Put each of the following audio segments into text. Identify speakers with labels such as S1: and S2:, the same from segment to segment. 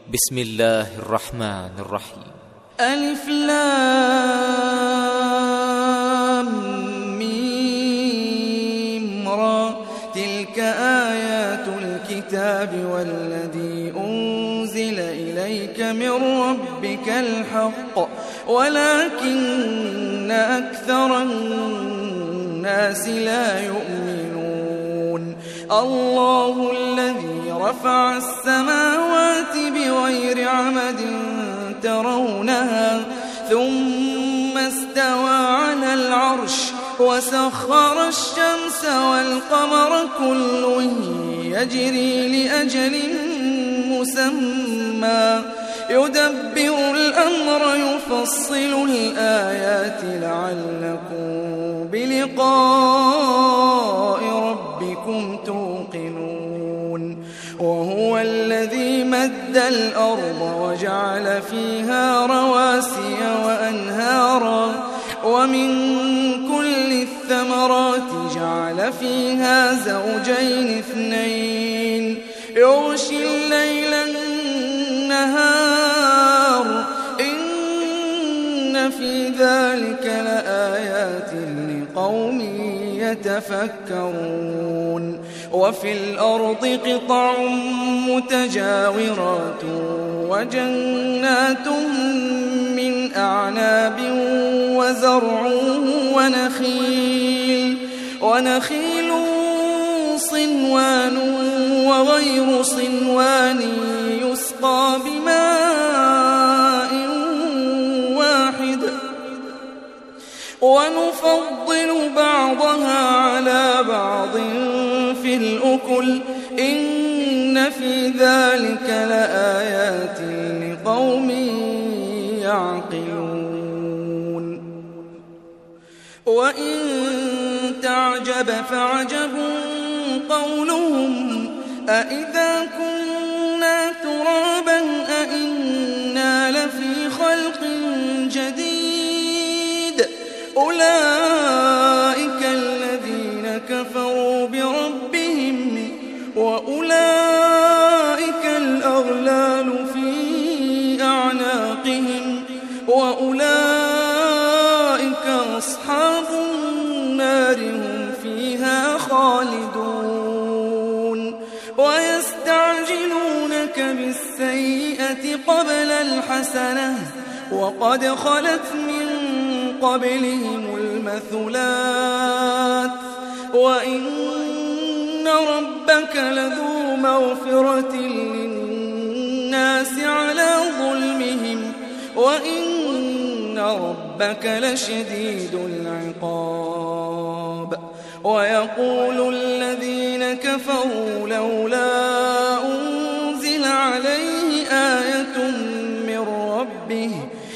S1: بسم الله الرحمن الرحيم.
S2: ألف لام ميم را، تلك آيات الكتاب والذي أنزل إليك من ربك الحق ولكن أكثر الناس لا يؤمنون. الله الذي رفع السماوات بغير عمد ترونها ثم استوى على العرش وسخر الشمس والقمر كل يجري لأجل مسمى يدبر الأمر يفصل الآيات لعلكم بلقاء ربكم توقنون. وهو الذي مد الأرض وجعل فيها رواسي وأنهارا ومن كل الثمرات جعل فيها زوجين اثنين يغشي الليل النهار إن في ذلك لآيات لقوم يتفكرون. وفي الأرض قطع متجاورات وجنات من أعناب وزرع ونخيل صنوان وغير صنوان يسقى بماء واحد ونفضل بعضها على بعض في الأكل إن في ذلك لآيات لقوم يعقلون. وإن تعجب فعجب قولهم أإذا كنا ترابا أإنا لفي خلق جديد أولئك الذين كفروا بربهم وأولئك الأغلال في أعناقهم وأولئك أصحاب النار هم فيها خالدون. ويستعجلونك بالسيئة قبل الحسنة وقد خلت من قبلهم المثلات وإن ربك لذو مغفرة للناس على ظلمهم وإن ربك لشديد العقاب. ويقول الذين كفروا لولا أنزل عليه آية من ربه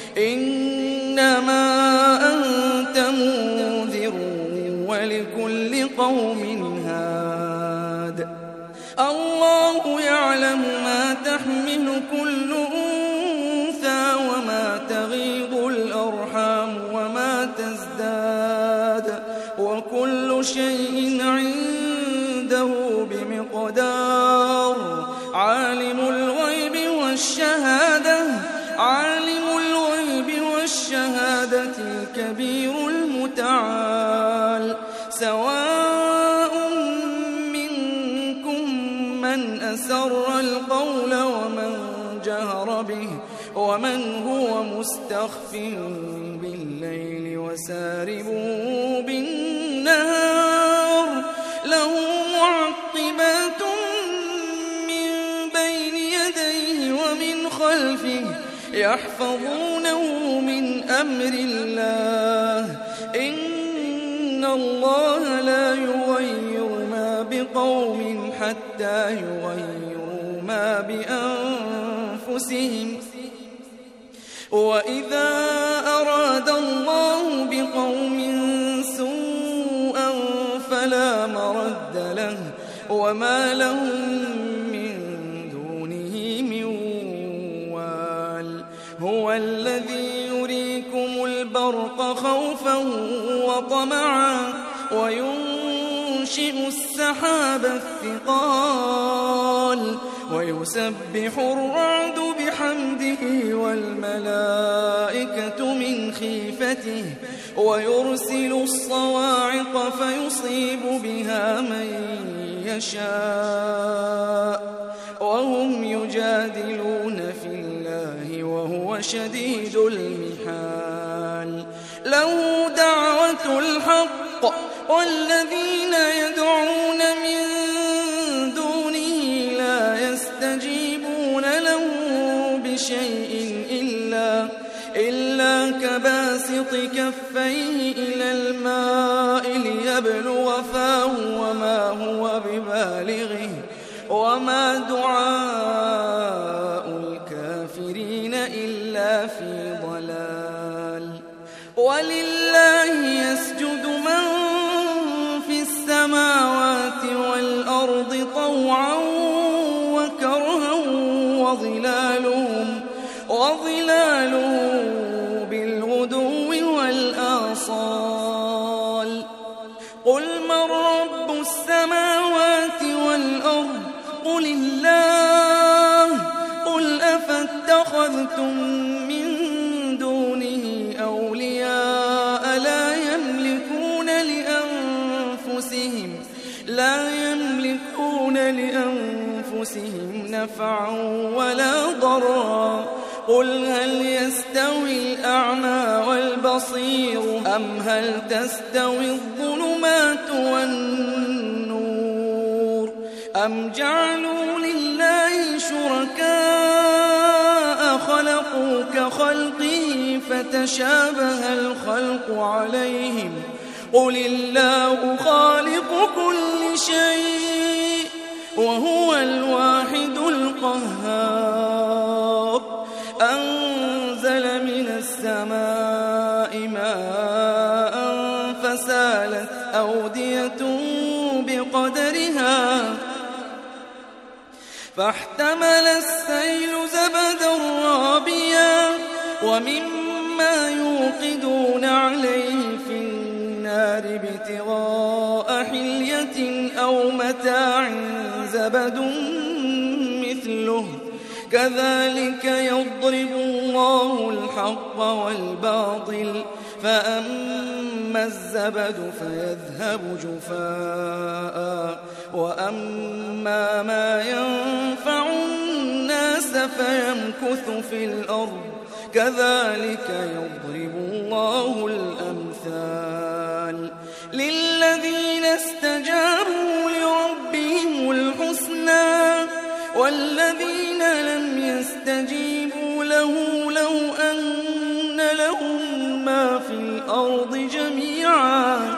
S2: إنما أنت منذر ولكل قوم هاد. الله يعلم ما تحمل كل أنثى وما تغيض الأرحام وما تزداد وكل شيء عنده بمقدار. عالم الغيب والشهادة الكبير المتعال. سواء منكم من أسر القول ومن جهر به ومن هو مستخف بالليل وسارب بالنهار له معقبات من بين يديه ومن خلفه يحفظونه من أمر الله إن الله لا يغير ما بقوم حتى يغيروا ما بأنفسهم. وإذا أراد الله بقوم سوءا فلا مرد له وما لهم من دونه من وال. هو الذي يريكم البرق خوفا وطمعا وينشئ السحاب الثقال ويسبح الرعد الملائكة من خيفته ويرسل الصواعق فيصيب بها من يشاء وهم يجادلون في الله وهو شديد المحال له دعوة الحق والذين يدعون من دونه لا يستجيبون له بشيء إلا كباسط كفيه إلى الماء ليبلغ فاه وما هو ببالغه وما دعاء الكافرين إلا في ضلال ولله يسجد من في السماوات والأرض طوعا وكرها وظلالهم بالغدو والآصال قل من رب السماوات والأرض قل الله قل أفاتخذتم من دونه أولياء لا يملكون لأنفسهم نفعا ولا ضرا قل هل يستوي الأعمى والبصير أم هل تستوي الظلمات والنور أم جعلوا لله شركاء خلقوا كخلقه فتشابه الخلق عليهم قل الله خالق كل شيء وهو الواحد القهار أنزل من السماء ماء فسالت أودية بقدرها فاحتمل السيل زبدا رابيا ومما يوقدون عليه في النار ابتغاء حلية أو متاع زبد مثله كذلك يضرب الله الحق والباطل فأما الزبد فيذهب جفاء وأما ما ينفع الناس فيمكث في الأرض كذلك يضرب الله الأمثال للذين استجابوا لربهم الحسنى والذين لم يستجيبوا له لو أن لهم ما في الأرض جميعا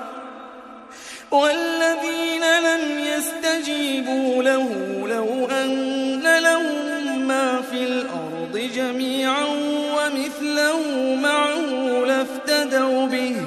S2: والذين لم يستجيبوا له لو أن لهم ما في الأرض جميعا ومثله معه لافتدوا به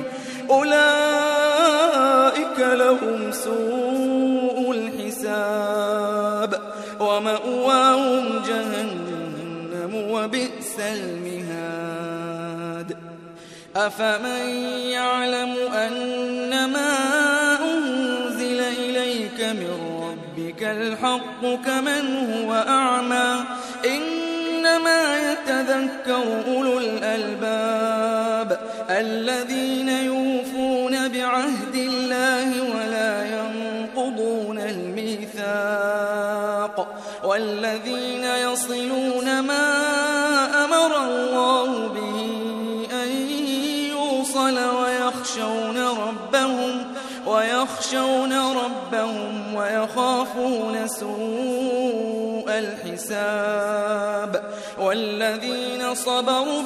S2: أولئك لهم سوء الحساب ومأواهم جهنم وبئس المهاد أفمن يعلم أنما أنزل إليك من ربك الحق كمن هو أعمى إنما يتذكر أولو الألباب الذين يوفون بعهد الله ولا ينقضون الميثاق والذين يصلون ما أمر الله به أن يوصل ويخشون ربهم ويخافون سوء الحساب والذين صبروا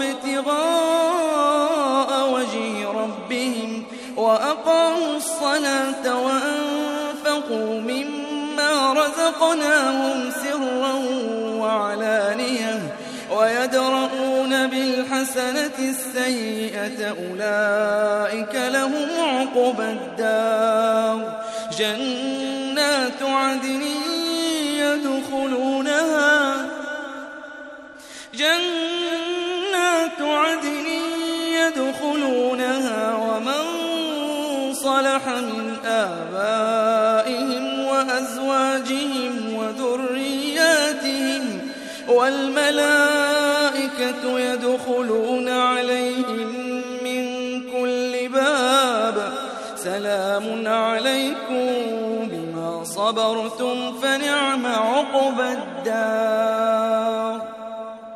S2: ابتغاء وجه ربهم وأقاموا الصلاة وأنفقوا مما رزقناهم سرا وعلانية ويدرؤون بالحسنة السيئة أولئك لهم عقبى الدار جنات عدن يدخلونها ومن صلح من آبائهم وأزواجهم والملائكة يدخلون عليهم من كل باب سلام عليكم بما صبرتم فنعم عقبى الدار.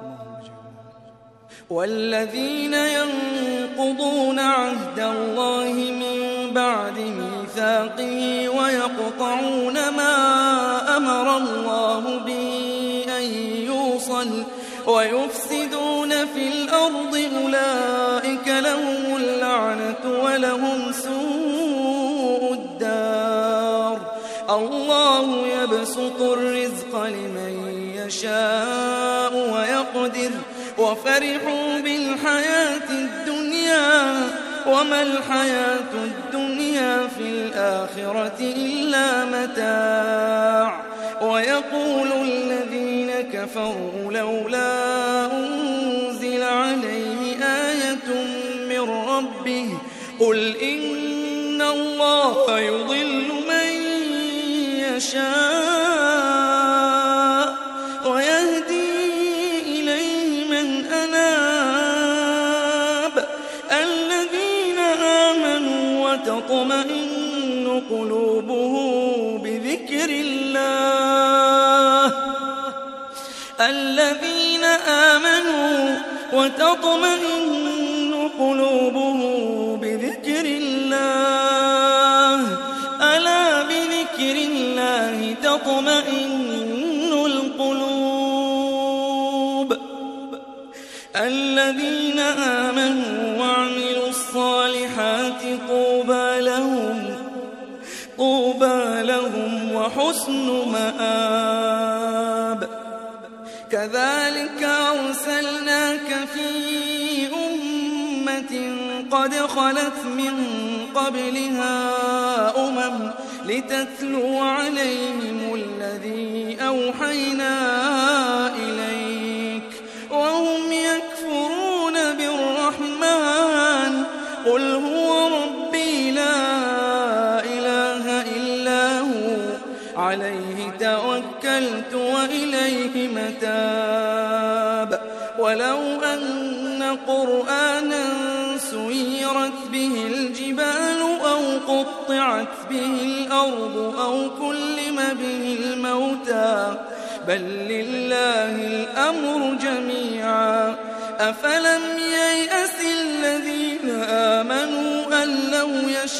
S2: والذين ينقضون عهد الله من بعد ميثاقه ويقطعون ما أمر الله به أن يوصل ويفسدون في الأرض أولئك لهم اللعنة ولهم سوء الدار. الله يبسط الرزق لمن يشاء ويقدر وفرحوا بالحياة الدنيا وما الحياة الدنيا في الآخرة إلا متاع. ويقول الذين كفروا لولا أنزل عليه آية من ربه قل إن الله يضل من يشاء ويهدي إليه من أناب. الذين آمنوا وتطمئن قلوبهم بذكر الله الذين آمنوا وتطمئن قلوبهم بذكر الله ألا بذكر الله تطمئن القلوب. الذين آمنوا وعملوا الصالحات طوبى لهم وحسن مآب. كذلك أرسلناك في أمة قد خلت من قبلها لتتلو عليهم الذي أوحينا إليك وهم يكفرون بالرحمن قل هو ربي لا إله إلا هو عليه توكلت وإليه متاب. ولو أن قرآنا سيرت به الجبال أو قطعت به الأرض أو كلم به الموتى بل لله الأمر جميعا. أفلم ييأس الذين آمنوا أن لو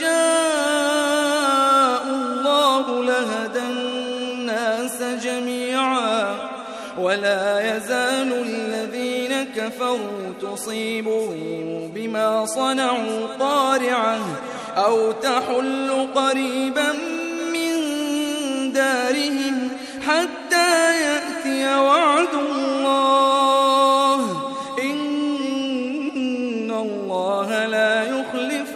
S2: يشاء الله لهدى الناس جميعا. ولا يزال الذين كفروا تصيبهم بما صنعوا قارعة أو تحل قريبا من دارهم حتى يأتي وعد الله إن الله لا يخلف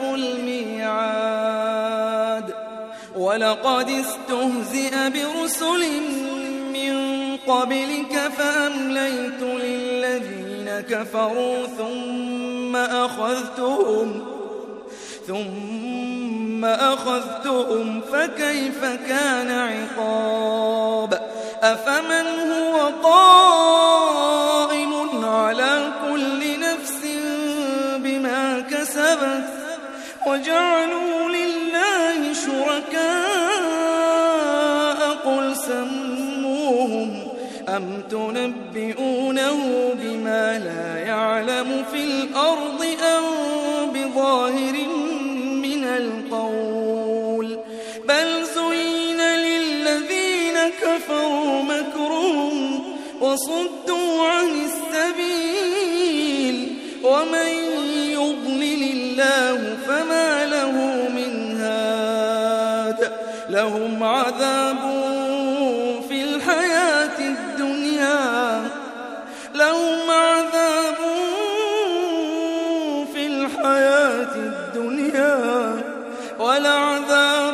S2: الميعاد. ولقد استهزئ برسل من قبلك فأمليت للذين كفروا ثم أخذتهم فكيف كان عقاب. أفمن هو قائم على كل نفس بما كسبت وجعلوا لله شركاء قل سموهم أم تنبئونه بما لا يعلم في الأرض أم بظاهر من القول بل زين للذين كفروا مكرهم وصدوا عن السبيل ومن يضلل الله فما له من هاد. لهم عذاب في الحياة الدنيا ولعذاب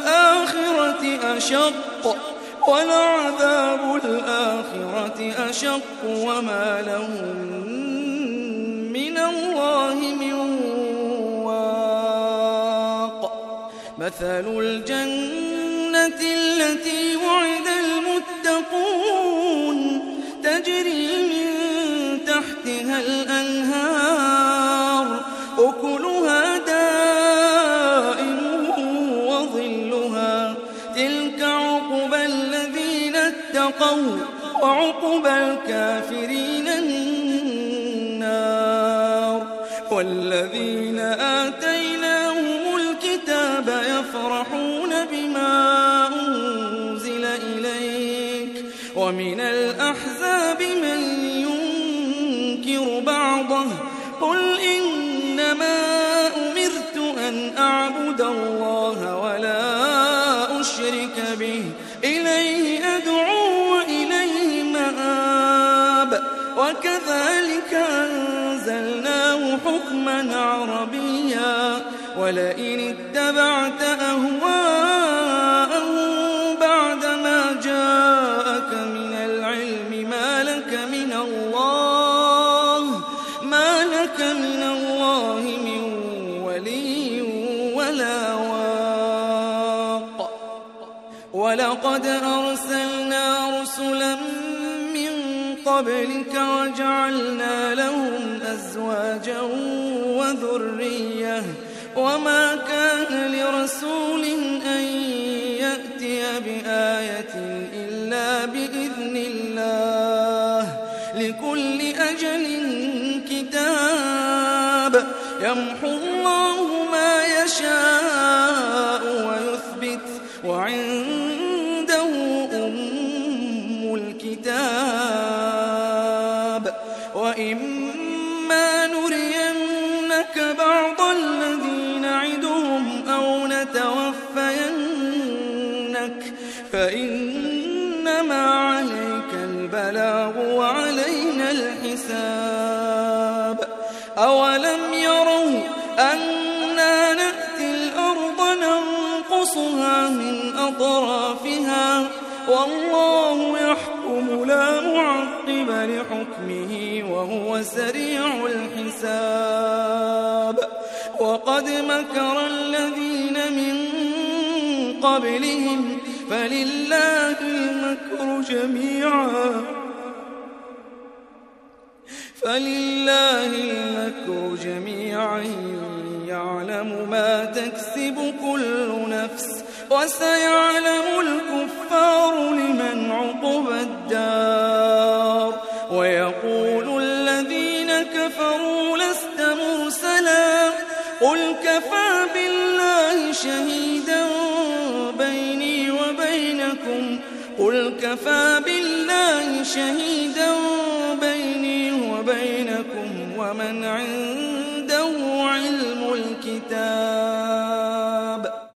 S2: الآخرة أشق وما لهم من الله من واق. مثل الجنة التي وعد المتقون تجري وعقبى الكافرين النار. والذين آتيناهم الكتاب يفرحون بما أنزل إليك ومن الأحزاب من ينكر بعضه قل إنما أمرت أن أعبد الله ولا أشرك به إليه أدعو وإليه مآب. وكذلك أنزلناه حكما عربيا ولئن اتبعت أهواءهم بعدما جاءك من العلم ما لك من الله من ولي ولا واق. ولقد أرسلنا رسلا من قبلك وجعلنا لهم أزواجا وذرية وما كان لرسول أن يأتي بآية إلا بإذن الله لكل أجل كتاب يمحو الله ما يشاء ويثبت وعنده أم الكتاب. وإما نرينك بعض الذي نعدهم أو نتوفينك فإنما عليك البلاغ وعلينا الحساب. أولم يروا أنا نأتي الأرض ننقصها من أطرافها والله يحكم لا معقب لحكمه وهو سريع الحساب. وقد مكر الذين من قبلهم فلله المكر جميعا يعلم ما تكسب كل نفس وسيعلم الكفار لمن عقبى الدار. ويقول الذين كفروا لست مرسلا قل كفى بالله شهيدا بيني وبينكم ومن عنده